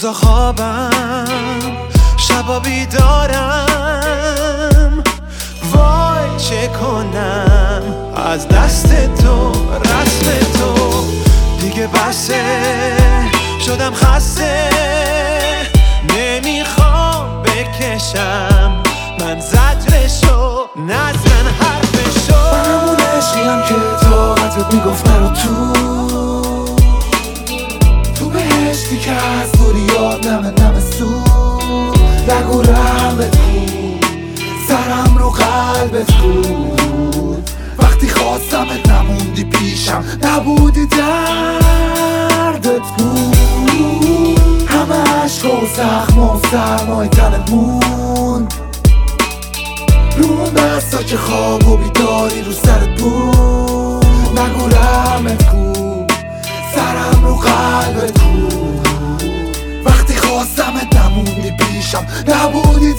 روزا خوابم شبا بیدارم، وای چه کنم از دست تو رسم تو دیگه بسه، شدم خسته نمیخوام بکشم من زجرشو نزن حرفشو. من همون عشقیم که طاقتت میگفت نرو تو بهشتی که از دوری یاد نمه سود نگو رحمت بود سرم رو قلبت بود، وقتی خواستمت نموندی پیشم نبودی دردت بود، همه عشق و زخم و سرمای تنت موند رو اون دستا که خواب و بیداری رو سرت بود، نگو رحمت بود سرم رو قلبت بود، وقتی خواستمت نموندی پیشم نبودی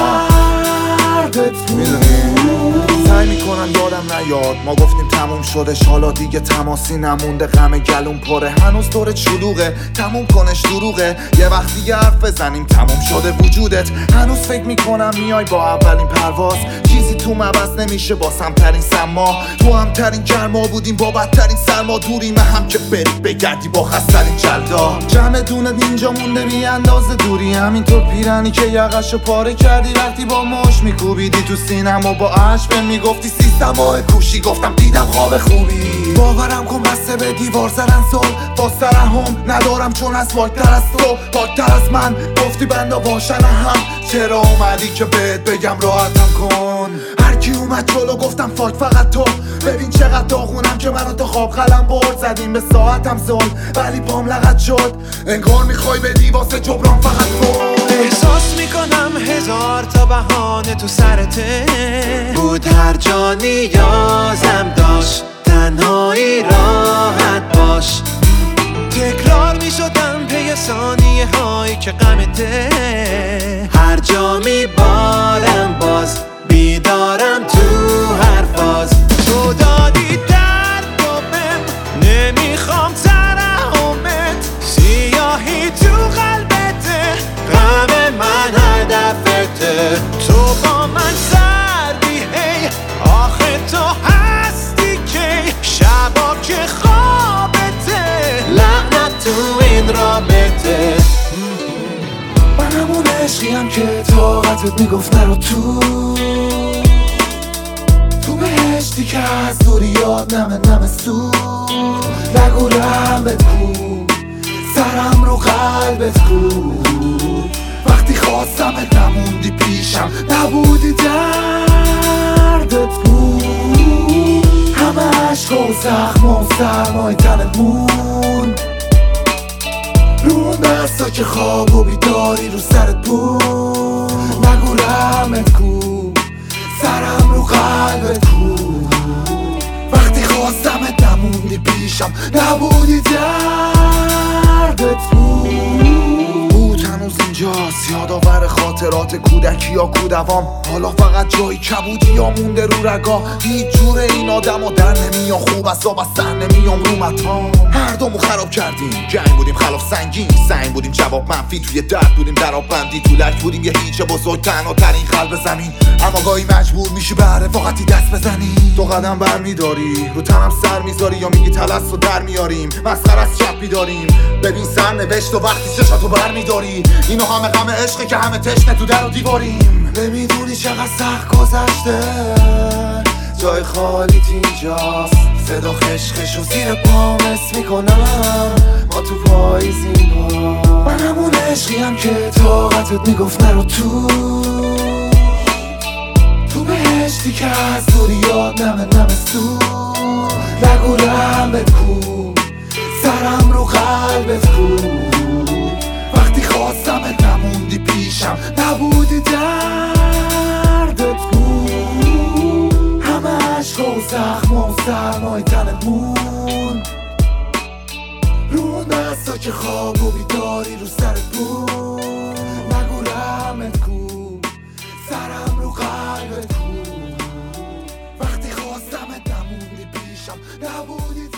دردت بود. سعی میکنم یادم نیاد ما گفتیم تموم شدش، حالا دیگه تماسی نمونده، غم گلوم پره هنوز دورت شلوغه، تموم کنش دروغه، یه وقت دیگه حرف بزنیم تموم شده وجودت، هنوز فکر میکنم میای با اولین پرواز، چیزی تو مبس نمیشه با سمترین سما، تو همترین گرما بودیم با بدترین سرما، دوریم هم که بری بگردی با خسترین جلدا، جمع دونت اینجا مونده بی اندازه دوری، همینطور پیرنی که یقشو پاره کردی وقتی با مش میکوبیدی تو سینما، با عشق میگفتی سیستمای کوشی، گفتم دیدم خواب خوبی، باورم کن بسته به دیوار زدن سال با سرهم ندارم چون از پاکتر از تو پاکتر از من، گفتی بندا باشن هم چرا اومدی که بهت بگم راحتم کن، هرکی اومد جلو گفتم فاک فقط تو، ببین چقدر داغونم که منو تا خواب قلم برد، زدیم به ساعتم زل ولی پام لغت شد، انگار میخوای بدی واسه جبران فقط کن، احساس میکنم هزار تا بهانه تو سرته بود، هر جا نیازم داشت تنهایی راحت باش، تکرار میشدم پی ثانیه هایی که غمته، هر جا میبارم باز بیدارم تو هر فاز، تو دادی درد و بهم نمیخوام ترحمت، سیاهی تو قلبته غم من هدفته، تو با من سردی هی آخه تو هستی که شبا که خوابته لعنت تو این رابطه. من همون عشقیم که طاقتت میگفت نرو تو بهشتی که از دوری یاد نمه سود نگو رحمت بود سرم رو قلبت بود، وقتی خواستمت نموندی پیشم نبودی دردت بود، همه عشق و زخم و سرمای تنت موند رو اون دستا که خواب و بیداری رو سرت بود، نگو رحمت بود سرم رو قلبت بود، وقتی خواستمت نموندی پیشم نبودی دردت بود، هنوز اینجاست یادآور خاطرات کودکی یا کودوام، حالا فقط جایی کبودی یا مونده رو رگا، هیچ جور این آدم و در نمیام، خوب از آب از سر نمیام رو مطام، هر دومو خراب کردیم جنگ بودیم خلاف سنگین، سنگ بودیم جواب منفی توی درد بودیم در آب بندی، تو لک بودیم یه هیچ بزرگ تنها ترین قلب زمین، اما گاهی مجبور میشی به رفاقتی دست بزنی، تو قدم بر میداری رو تنم سر میذاری یا میگی تلس رو در میاریم، مسخره از چپ بیداریم، ببین سر نوشت و وقتی چشاتو بر میداری، اینو همه غم عشقه که همه تشنه تو در و دیواریم، نمیدونی چقدر سخت گذشته جای خالیت اینجاست، صدا خشخش و زیر پام حس میکنم ما تو پاییزیم با، من همون عشقیم که طاقتت میگفت نرو تو بهشتی که از دوری یاد نمه سود نگو رحمت بود سرم رو قلبت بود، وقتی خواستمت نموندی پیشم نبودی دردت بود، همه عشق و زخم و سرمای تنت موند رو اون دستا که خواب و بیداری رو سرت بود، نگو رحمت بود سرم رو قلبت بود، وقتی خواستمت نموندی پیشم نبودی